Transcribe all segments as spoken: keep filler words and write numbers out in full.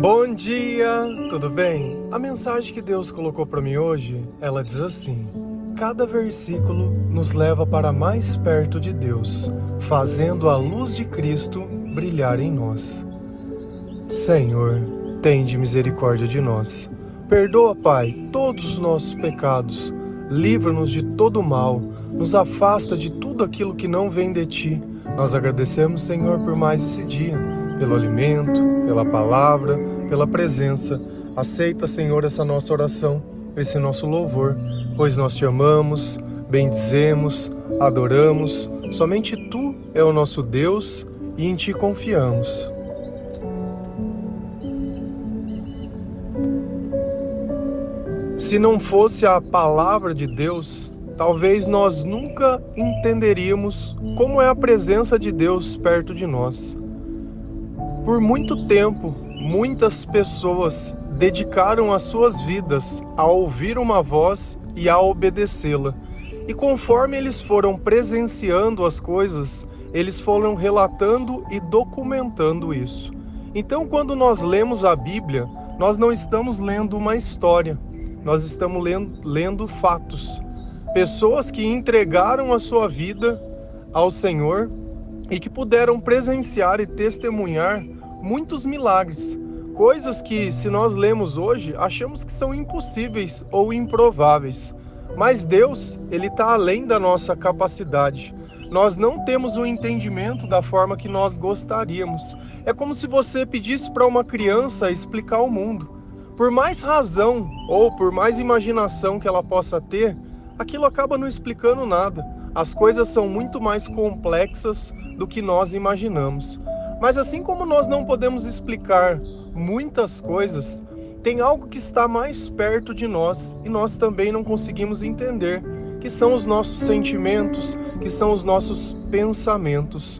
Bom dia, tudo bem? A mensagem que Deus colocou para mim hoje, ela diz assim: cada versículo nos leva para mais perto de Deus, fazendo a luz de Cristo brilhar em nós. Senhor, tende misericórdia de nós. Perdoa, Pai, todos os nossos pecados. Livra-nos de todo o mal. Nos afasta de tudo aquilo que não vem de Ti. Nós agradecemos, Senhor, por mais esse dia, pelo alimento, pela palavra, pela presença. Aceita, Senhor, essa nossa oração, esse nosso louvor, pois nós Te amamos, bendizemos, adoramos. Somente Tu é o nosso Deus e em Ti confiamos. Se não fosse a palavra de Deus, talvez nós nunca entenderíamos como é a presença de Deus perto de nós. Por muito tempo, muitas pessoas dedicaram as suas vidas a ouvir uma voz e a obedecê-la. E conforme eles foram presenciando as coisas, eles foram relatando e documentando isso. Então, quando nós lemos a Bíblia, nós não estamos lendo uma história, nós estamos lendo, lendo fatos. Pessoas que entregaram a sua vida ao Senhor e que puderam presenciar e testemunhar muitos milagres. Coisas que, se nós lemos hoje, achamos que são impossíveis ou improváveis. Mas Deus, Ele está além da nossa capacidade. Nós não temos o entendimento da forma que nós gostaríamos. É como se você pedisse para uma criança explicar o mundo. Por mais razão ou por mais imaginação que ela possa ter, aquilo acaba não explicando nada. As coisas são muito mais complexas do que nós imaginamos. Mas assim como nós não podemos explicar muitas coisas, tem algo que está mais perto de nós e nós também não conseguimos entender, que são os nossos sentimentos, que são os nossos pensamentos.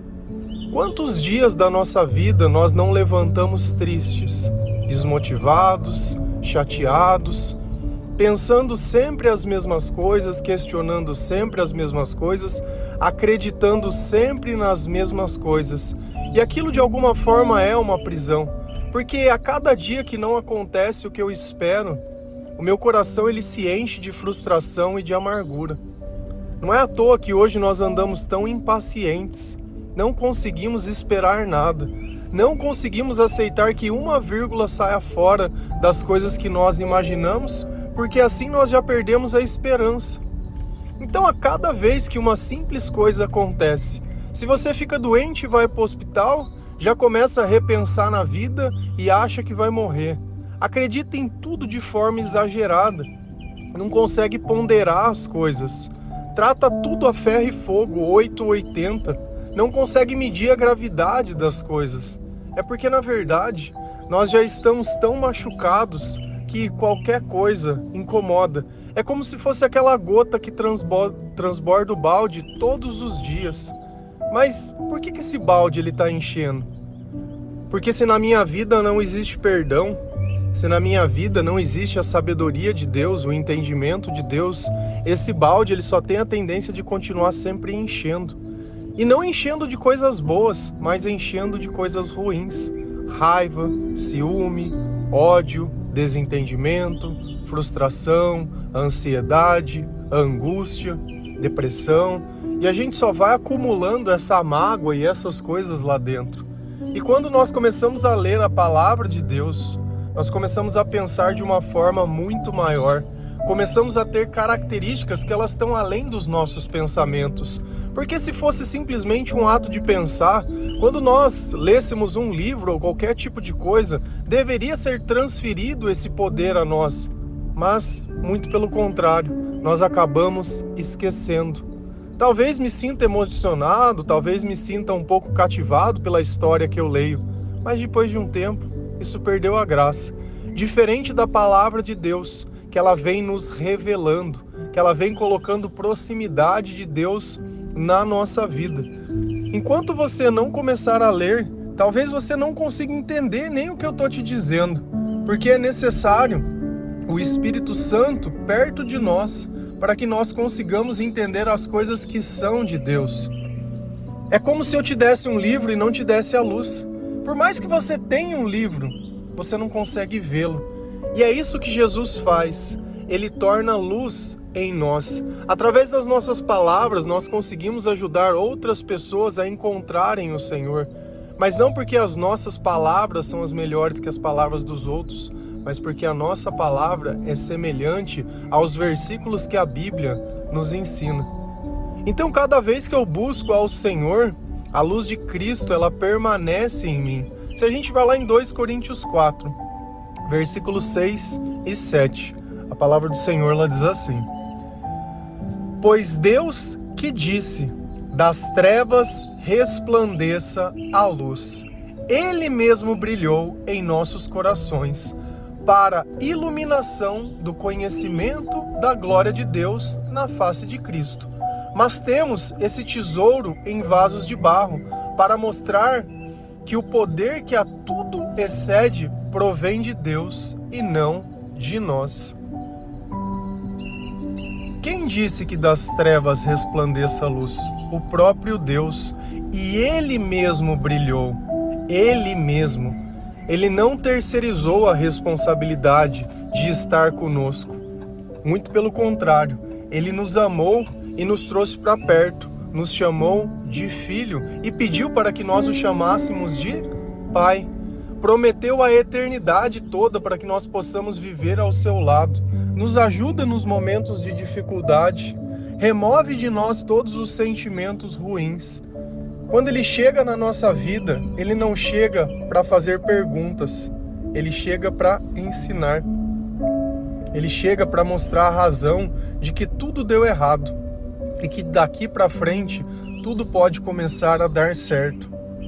Quantos dias da nossa vida nós não levantamos tristes, desmotivados, chateados, pensando sempre as mesmas coisas, questionando sempre as mesmas coisas, acreditando sempre nas mesmas coisas. E aquilo de alguma forma é uma prisão, porque a cada dia que não acontece o que eu espero, o meu coração ele se enche de frustração e de amargura. Não é à toa que hoje nós andamos tão impacientes, não conseguimos esperar nada, não conseguimos aceitar que uma vírgula saia fora das coisas que nós imaginamos, porque assim nós já perdemos a esperança. Então, a cada vez que uma simples coisa acontece, se você fica doente e vai para o hospital, já começa a repensar na vida e acha que vai morrer. Acredita em tudo de forma exagerada, não consegue ponderar as coisas, trata tudo a ferro e fogo, oito ou oitenta, não consegue medir a gravidade das coisas. É porque, na verdade, nós já estamos tão machucados que qualquer coisa incomoda. É como se fosse aquela gota que transborda, transborda o balde todos os dias. Mas por que que esse balde ele está enchendo? Porque se na minha vida não existe perdão, se na minha vida não existe a sabedoria de Deus, o entendimento de Deus, esse balde ele só tem a tendência de continuar sempre enchendo. E não enchendo de coisas boas, mas enchendo de coisas ruins. Raiva, ciúme, ódio, desentendimento, frustração, ansiedade, angústia, depressão. E a gente só vai acumulando essa mágoa e essas coisas lá dentro. E quando nós começamos a ler a palavra de Deus, nós começamos a pensar de uma forma muito maior. Começamos a ter características que elas estão além dos nossos pensamentos. Porque se fosse simplesmente um ato de pensar, quando nós lêssemos um livro ou qualquer tipo de coisa, deveria ser transferido esse poder a nós. Mas, muito pelo contrário, nós acabamos esquecendo. Talvez me sinta emocionado, talvez me sinta um pouco cativado pela história que eu leio, mas depois de um tempo, isso perdeu a graça. Diferente da palavra de Deus, que ela vem nos revelando, que ela vem colocando proximidade de Deus na nossa vida. Enquanto você não começar a ler, talvez você não consiga entender nem o que eu estou te dizendo, porque é necessário o Espírito Santo perto de nós, para que nós consigamos entender as coisas que são de Deus. É como se eu te desse um livro e não te desse a luz. Por mais que você tenha um livro, você não consegue vê-lo. E é isso que Jesus faz. Ele torna luz em nós. Através das nossas palavras, nós conseguimos ajudar outras pessoas a encontrarem o Senhor. Mas não porque as nossas palavras são as melhores que as palavras dos outros, mas porque a nossa palavra é semelhante aos versículos que a Bíblia nos ensina. Então, cada vez que eu busco ao Senhor, a luz de Cristo, ela permanece em mim. Se a gente vai lá em dois Coríntios quatro, versículos seis e sete, a palavra do Senhor ela diz assim: Pois Deus que disse, das trevas resplandeça a luz, Ele mesmo brilhou em nossos corações, para iluminação do conhecimento da glória de Deus na face de Cristo. Mas temos esse tesouro em vasos de barro, para mostrar que o poder que a tudo excede provém de Deus e não de nós. Quem disse que das trevas resplandeça a luz? O próprio Deus. E Ele mesmo brilhou. Ele mesmo. Ele não terceirizou a responsabilidade de estar conosco. Muito pelo contrário, Ele nos amou e nos trouxe para perto, nos chamou de filho e pediu para que nós o chamássemos de Pai. Prometeu a eternidade toda para que nós possamos viver ao seu lado. Nos ajuda nos momentos de dificuldade. Remove de nós todos os sentimentos ruins. Quando Ele chega na nossa vida, Ele não chega para fazer perguntas. Ele chega para ensinar. Ele chega para mostrar a razão de que tudo deu errado. E que daqui para frente, tudo pode começar a dar certo.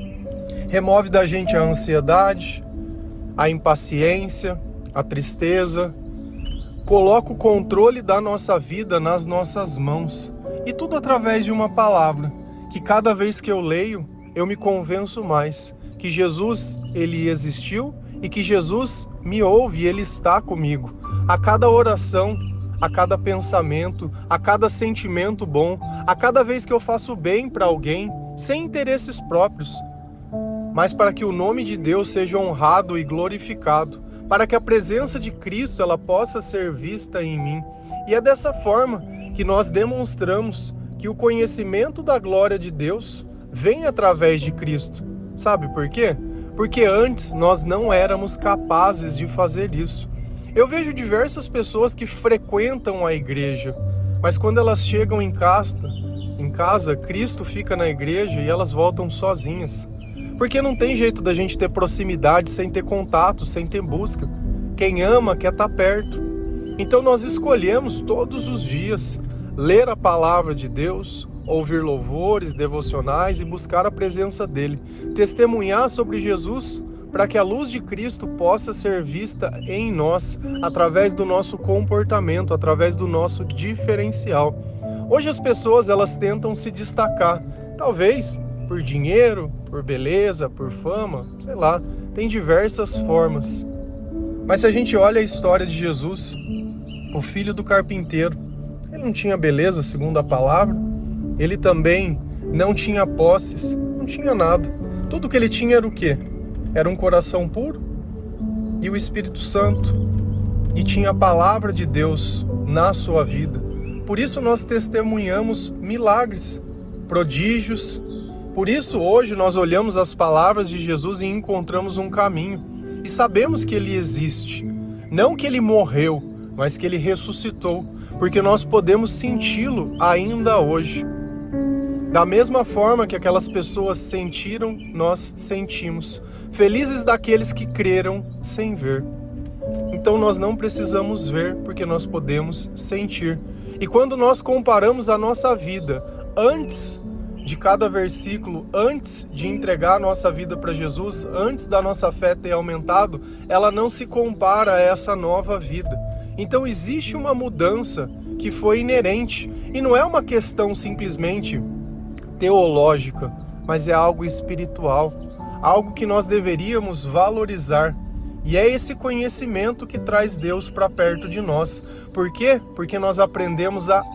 Remove da gente a ansiedade, a impaciência, a tristeza. Coloca o controle da nossa vida nas nossas mãos. E tudo através de uma palavra, que cada vez que eu leio, eu me convenço mais que Jesus, Ele existiu e que Jesus me ouve e Ele está comigo. A cada oração, a cada pensamento, a cada sentimento bom, a cada vez que eu faço bem para alguém, sem interesses próprios, mas para que o nome de Deus seja honrado e glorificado, para que a presença de Cristo ela possa ser vista em mim. E é dessa forma que nós demonstramos que o conhecimento da glória de Deus vem através de Cristo. Sabe por quê? Porque antes nós não éramos capazes de fazer isso. Eu vejo diversas pessoas que frequentam a igreja, mas quando elas chegam em casa, em casa, Cristo fica na igreja e elas voltam sozinhas. Porque não tem jeito da gente ter proximidade sem ter contato, sem ter busca. Quem ama quer estar perto. Então nós escolhemos todos os dias ler a palavra de Deus, ouvir louvores, devocionais e buscar a presença dele. Testemunhar sobre Jesus para que a luz de Cristo possa ser vista em nós, através do nosso comportamento, através do nosso diferencial. Hoje as pessoas elas tentam se destacar, talvez por dinheiro, por beleza, por fama, sei lá, tem diversas formas. Mas se a gente olha a história de Jesus, o filho do carpinteiro, ele não tinha beleza segundo a palavra, ele também não tinha posses, não tinha nada. Tudo que ele tinha era o quê? Era um coração puro e o Espírito Santo, e tinha a palavra de Deus na sua vida. Por isso nós testemunhamos milagres, prodígios. Por isso hoje nós olhamos as palavras de Jesus e encontramos um caminho. E sabemos que Ele existe. Não que Ele morreu, mas que Ele ressuscitou. Porque nós podemos senti-lo ainda hoje. Da mesma forma que aquelas pessoas sentiram, nós sentimos. Felizes daqueles que creram sem ver. Então nós não precisamos ver, porque nós podemos sentir. E quando nós comparamos a nossa vida antes de cada versículo, antes de entregar a nossa vida para Jesus, antes da nossa fé ter aumentado, ela não se compara a essa nova vida. Então existe uma mudança que foi inerente. E não é uma questão simplesmente teológica, mas é algo espiritual. Algo que nós deveríamos valorizar. E é esse conhecimento que traz Deus para perto de nós. Por quê? Porque nós aprendemos a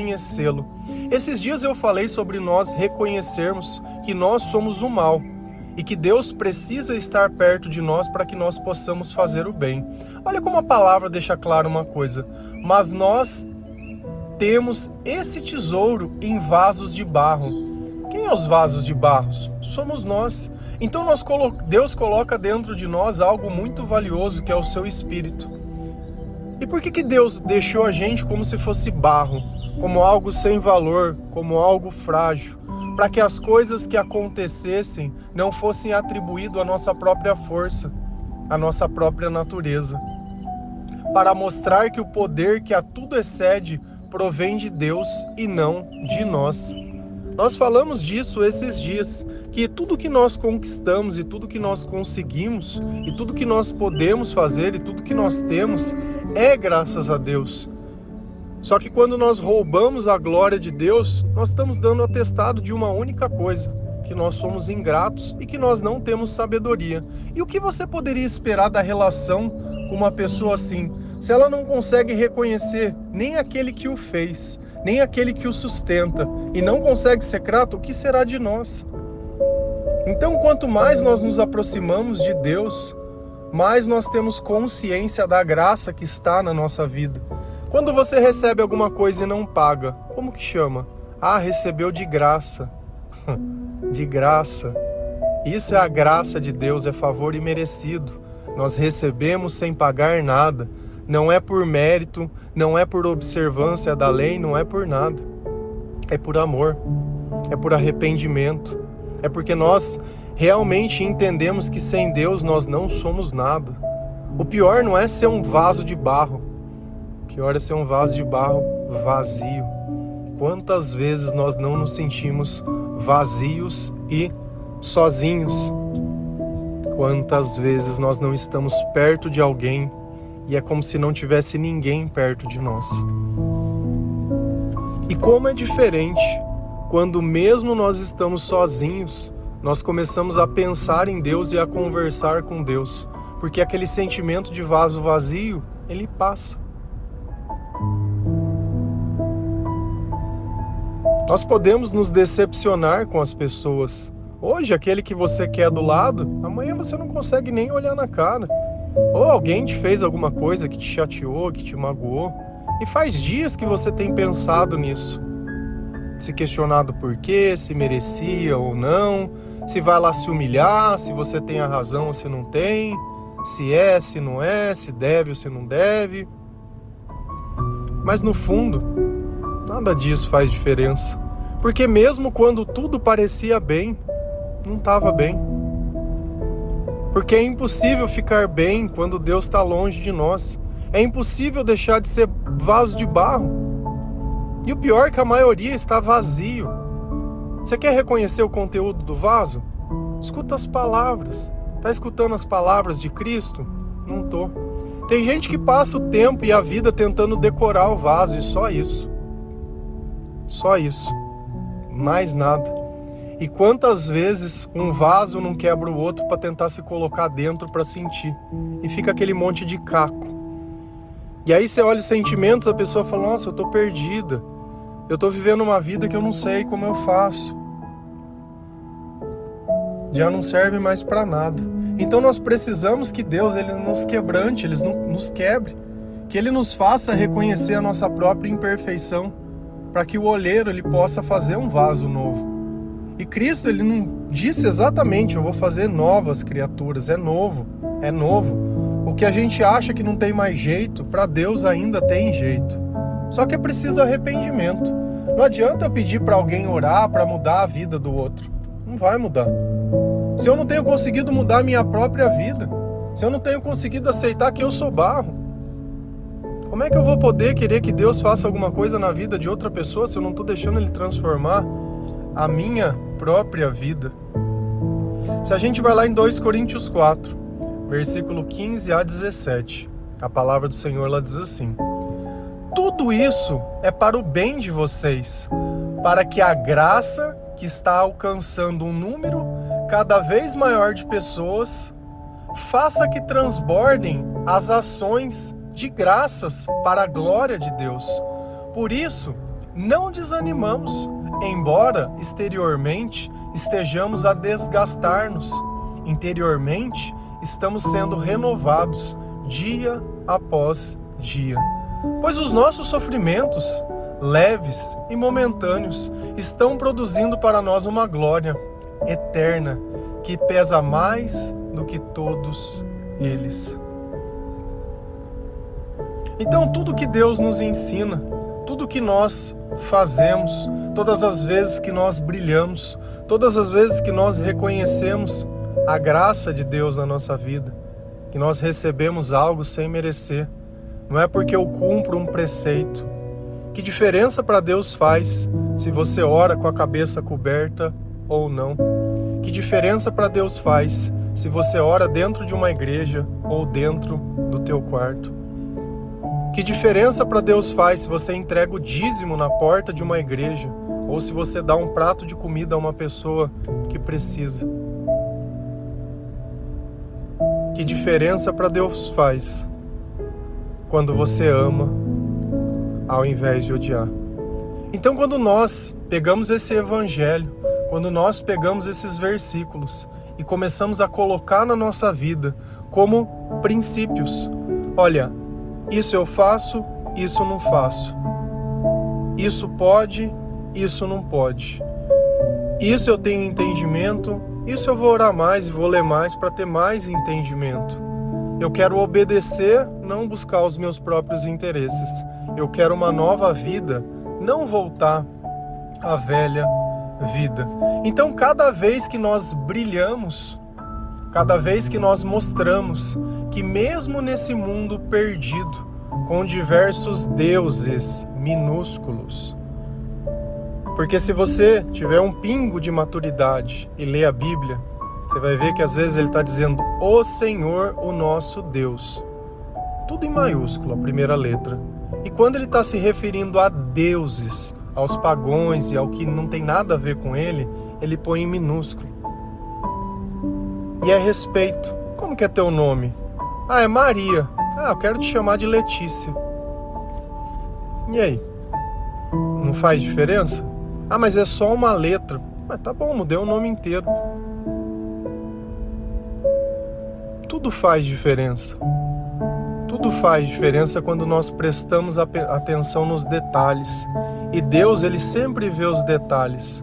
reconhecê-lo. Esses dias eu falei sobre nós reconhecermos que nós somos o mal e que Deus precisa estar perto de nós para que nós possamos fazer o bem. Olha como a palavra deixa claro uma coisa: mas nós temos esse tesouro em vasos de barro. Quem é os vasos de barro? Somos nós. Então nós colo- Deus coloca dentro de nós algo muito valioso, que é o seu Espírito. E por que que Deus deixou a gente como se fosse barro, como algo sem valor, como algo frágil? Para que as coisas que acontecessem não fossem atribuídas à nossa própria força, à nossa própria natureza. Para mostrar que o poder que a tudo excede provém de Deus e não de nós. Nós falamos disso esses dias, que tudo que nós conquistamos e tudo que nós conseguimos e tudo que nós podemos fazer e tudo que nós temos é graças a Deus. Só que quando nós roubamos a glória de Deus, nós estamos dando atestado de uma única coisa: que nós somos ingratos e que nós não temos sabedoria. E o que você poderia esperar da relação com uma pessoa assim, se ela não consegue reconhecer nem aquele que o fez, nem aquele que o sustenta, e não consegue ser grato? O que será de nós? Então, quanto mais nós nos aproximamos de Deus, mais nós temos consciência da graça que está na nossa vida. Quando você recebe alguma coisa e não paga, como que chama? Ah, recebeu de graça. De graça. Isso é a graça de Deus, é favor imerecido. Nós recebemos sem pagar nada. Não é por mérito, não é por observância da lei, não é por nada. É por amor, é por arrependimento. É porque nós realmente entendemos que sem Deus nós não somos nada. O pior não é ser um vaso de barro. O pior é ser um vaso de barro vazio. Quantas vezes nós não nos sentimos vazios e sozinhos? Quantas vezes nós não estamos perto de alguém e é como se não tivesse ninguém perto de nós? E como é diferente quando mesmo nós estamos sozinhos, nós começamos a pensar em Deus e a conversar com Deus, porque aquele sentimento de vaso vazio, ele passa. Nós podemos nos decepcionar com as pessoas. Hoje, aquele que você quer do lado, amanhã você não consegue nem olhar na cara. Ou alguém te fez alguma coisa que te chateou, que te magoou. E faz dias que você tem pensado nisso. Se questionado por quê, se merecia ou não, se vai lá se humilhar, se você tem a razão ou se não tem, se é, se não é, se deve ou se não deve. Mas no fundo, nada disso faz diferença. Porque mesmo quando tudo parecia bem, não estava bem. Porque é impossível ficar bem quando Deus está longe de nós. É impossível deixar de ser vaso de barro. E o pior é que a maioria está vazio. Você quer reconhecer o conteúdo do vaso? Escuta as palavras. Está escutando as palavras de Cristo? Não tô. Tem gente que passa o tempo e a vida tentando decorar o vaso, e só isso. Só isso. Mais nada. E quantas vezes um vaso não quebra o outro para tentar se colocar dentro para sentir? E fica aquele monte de caco. E aí você olha os sentimentos, a pessoa fala: nossa, eu tô perdida. Eu tô vivendo uma vida que eu não sei como eu faço. Já não serve mais para nada. Então nós precisamos que Deus ele nos quebrante, Ele nos quebre. Que Ele nos faça reconhecer a nossa própria imperfeição, para que o oleiro ele possa fazer um vaso novo. E Cristo ele não disse exatamente: eu vou fazer novas criaturas. É novo, é novo. O que a gente acha que não tem mais jeito, para Deus ainda tem jeito. Só que é preciso arrependimento. Não adianta eu pedir para alguém orar para mudar a vida do outro. Não vai mudar. Se eu não tenho conseguido mudar a minha própria vida, se eu não tenho conseguido aceitar que eu sou barro, como é que eu vou poder querer que Deus faça alguma coisa na vida de outra pessoa se eu não estou deixando Ele transformar a minha própria vida? Se a gente vai lá em dois Coríntios quatro, versículo quinze a dezessete, a palavra do Senhor lá diz assim: tudo isso é para o bem de vocês, para que a graça que está alcançando um número cada vez maior de pessoas faça que transbordem as ações de graças para a glória de Deus. Por isso, não desanimamos, embora exteriormente estejamos a desgastar-nos, interiormente estamos sendo renovados dia após dia. Pois os nossos sofrimentos, leves e momentâneos, estão produzindo para nós uma glória eterna que pesa mais do que todos eles. Então, tudo que Deus nos ensina, tudo que nós fazemos, todas as vezes que nós brilhamos, todas as vezes que nós reconhecemos a graça de Deus na nossa vida, que nós recebemos algo sem merecer, não é porque eu cumpro um preceito. Que diferença para Deus faz se você ora com a cabeça coberta ou não? Que diferença para Deus faz se você ora dentro de uma igreja ou dentro do teu quarto? Que diferença para Deus faz se você entrega o dízimo na porta de uma igreja ou se você dá um prato de comida a uma pessoa que precisa? Que diferença para Deus faz quando você ama ao invés de odiar? Então, quando nós pegamos esse evangelho, quando nós pegamos esses versículos e começamos a colocar na nossa vida como princípios, olha, isso eu faço, isso não faço. Isso pode, isso não pode. Isso eu tenho entendimento, isso eu vou orar mais e vou ler mais para ter mais entendimento. Eu quero obedecer, não buscar os meus próprios interesses. Eu quero uma nova vida, não voltar à velha vida. Então, cada vez que nós brilhamos, cada vez que nós mostramos que mesmo nesse mundo perdido, com diversos deuses minúsculos, porque se você tiver um pingo de maturidade e ler a Bíblia, você vai ver que às vezes ele está dizendo o Senhor, o nosso Deus. Tudo em maiúsculo, a primeira letra. E quando ele está se referindo a deuses, aos pagões e ao que não tem nada a ver com ele, ele põe em minúsculo. E é respeito. Como que é teu nome? Ah, é Maria. Ah, eu quero te chamar de Letícia. E aí? Não faz diferença? Ah, mas é só uma letra. Mas tá bom, mudei o nome inteiro. Tudo faz diferença. Tudo faz diferença quando nós prestamos atenção nos detalhes. E Deus, ele sempre vê os detalhes.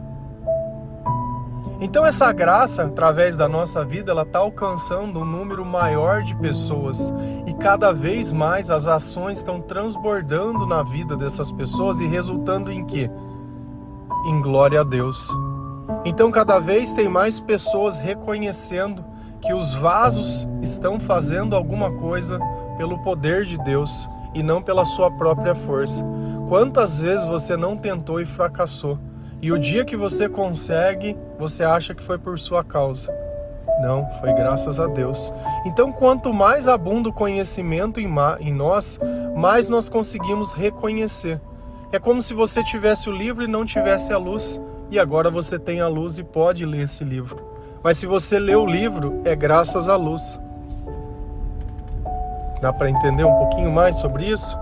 Então essa graça, através da nossa vida, ela está alcançando um número maior de pessoas. E cada vez mais as ações estão transbordando na vida dessas pessoas e resultando em quê? Em glória a Deus. Então cada vez tem mais pessoas reconhecendo que os vasos estão fazendo alguma coisa pelo poder de Deus e não pela sua própria força. Quantas vezes você não tentou e fracassou? E o dia que você consegue, você acha que foi por sua causa. Não, foi graças a Deus. Então, quanto mais abunda o conhecimento em, em nós, mais nós conseguimos reconhecer. É como se você tivesse o livro e não tivesse a luz. E agora você tem a luz e pode ler esse livro. Mas se você lê o livro, é graças à luz. Dá para entender um pouquinho mais sobre isso?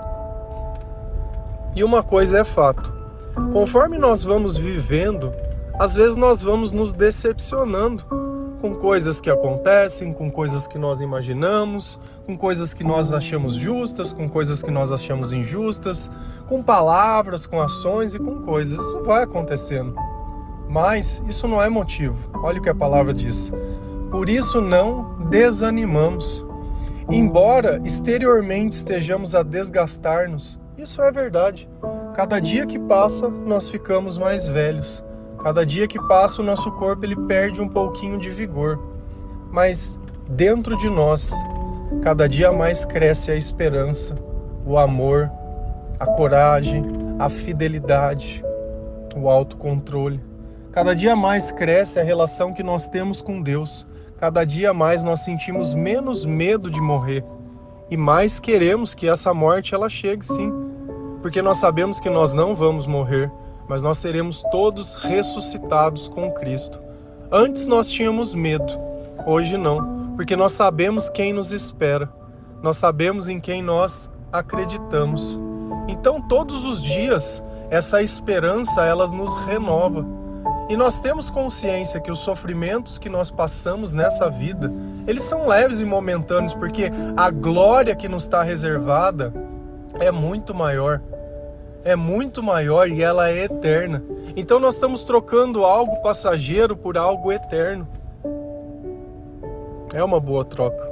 E uma coisa é fato. Conforme nós vamos vivendo, às vezes nós vamos nos decepcionando com coisas que acontecem, com coisas que nós imaginamos, com coisas que nós achamos justas, com coisas que nós achamos injustas, com palavras, com ações e com coisas. Isso vai acontecendo. Mas isso não é motivo. Olha o que a palavra diz. Por isso não desanimamos. Embora exteriormente estejamos a desgastar-nos, isso é verdade. Cada dia que passa, nós ficamos mais velhos. Cada dia que passa, o nosso corpo ele perde um pouquinho de vigor. Mas dentro de nós, cada dia mais cresce a esperança, o amor, a coragem, a fidelidade, o autocontrole. Cada dia mais cresce a relação que nós temos com Deus. Cada dia mais nós sentimos menos medo de morrer. E mais queremos que essa morte ela chegue sim. Porque nós sabemos que nós não vamos morrer, mas nós seremos todos ressuscitados com Cristo. Antes nós tínhamos medo, hoje não. Porque nós sabemos quem nos espera. Nós sabemos em quem nós acreditamos. Então todos os dias essa esperança ela nos renova. E nós temos consciência que os sofrimentos que nós passamos nessa vida, eles são leves e momentâneos, porque a glória que nos está reservada é muito maior. É muito maior e ela é eterna. Então nós estamos trocando algo passageiro por algo eterno. É uma boa troca.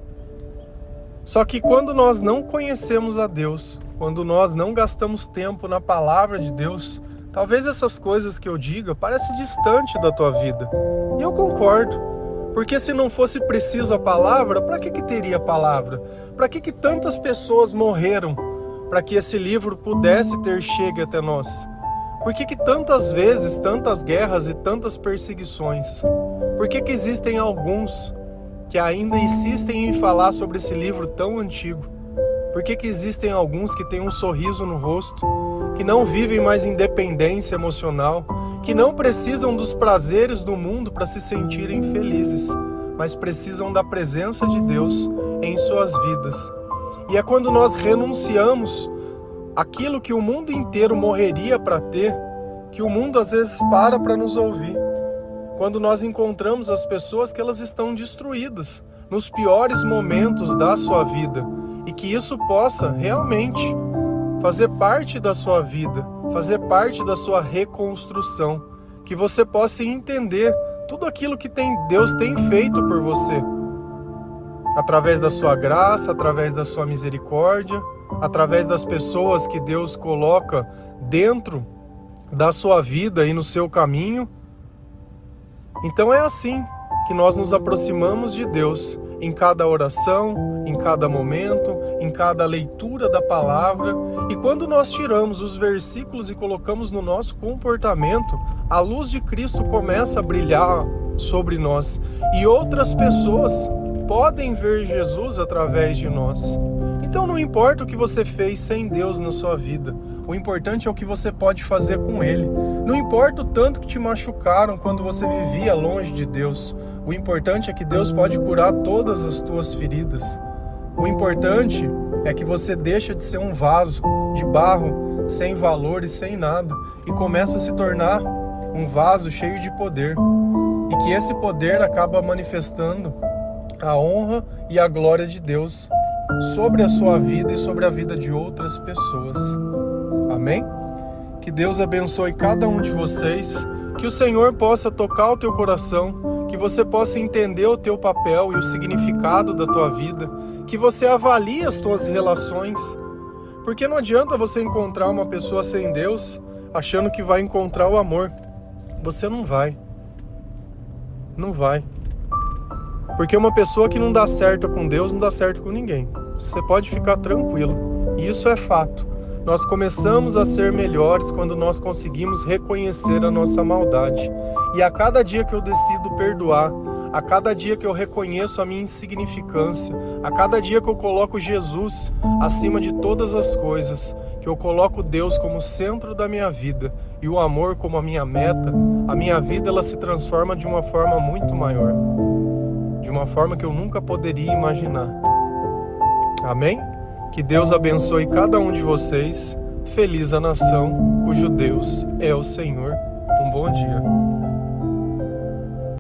Só que quando nós não conhecemos a Deus, quando nós não gastamos tempo na palavra de Deus, talvez essas coisas que eu diga parecem distante da tua vida. E eu concordo. Porque se não fosse preciso a palavra, para que que teria a palavra? Para que que tantas pessoas morreram para que esse livro pudesse ter chegue até nós? Por que que tantas vezes, tantas guerras e tantas perseguições? Por que que existem alguns que ainda insistem em falar sobre esse livro tão antigo? Por que que existem alguns que têm um sorriso no rosto, que não vivem mais independência emocional, que não precisam dos prazeres do mundo para se sentirem felizes, mas precisam da presença de Deus em suas vidas? E é quando nós renunciamos aquilo que o mundo inteiro morreria para ter, que o mundo às vezes para para nos ouvir. Quando nós encontramos as pessoas que elas estão destruídas nos piores momentos da sua vida, e que isso possa realmente fazer parte da sua vida, fazer parte da sua reconstrução, que você possa entender tudo aquilo que tem, Deus tem feito por você, através da sua graça, através da sua misericórdia, através das pessoas que Deus coloca dentro da sua vida e no seu caminho. Então é assim que nós nos aproximamos de Deus, em cada oração, em cada momento, em cada leitura da palavra. E quando nós tiramos os versículos e colocamos no nosso comportamento, a luz de Cristo começa a brilhar sobre nós, e outras pessoas podem ver Jesus através de nós. Então não importa o que você fez sem Deus na sua vida, o importante é o que você pode fazer com Ele. Não importa o tanto que te machucaram quando você vivia longe de Deus, o importante é que Deus pode curar todas as tuas feridas. O importante é que você deixa de ser um vaso de barro, sem valor e sem nada, e começa a se tornar um vaso cheio de poder, e que esse poder acaba manifestando a honra e a glória de Deus sobre a sua vida e sobre a vida de outras pessoas. Amém? Que Deus abençoe cada um de vocês, que o Senhor possa tocar o teu coração, que você possa entender o teu papel e o significado da tua vida, que você avalie as tuas relações, porque não adianta você encontrar uma pessoa sem Deus achando que vai encontrar o amor. Você não vai. Não vai. Porque uma pessoa que não dá certo com Deus não dá certo com ninguém. Você pode ficar tranquilo. E isso é fato. Nós começamos a ser melhores quando nós conseguimos reconhecer a nossa maldade. E a cada dia que eu decido perdoar, a cada dia que eu reconheço a minha insignificância, a cada dia que eu coloco Jesus acima de todas as coisas, que eu coloco Deus como centro da minha vida e o amor como a minha meta, a minha vida ela se transforma de uma forma muito maior, de uma forma que eu nunca poderia imaginar. Amém? Que Deus abençoe cada um de vocês. Feliz a nação cujo Deus é o Senhor. Um bom dia.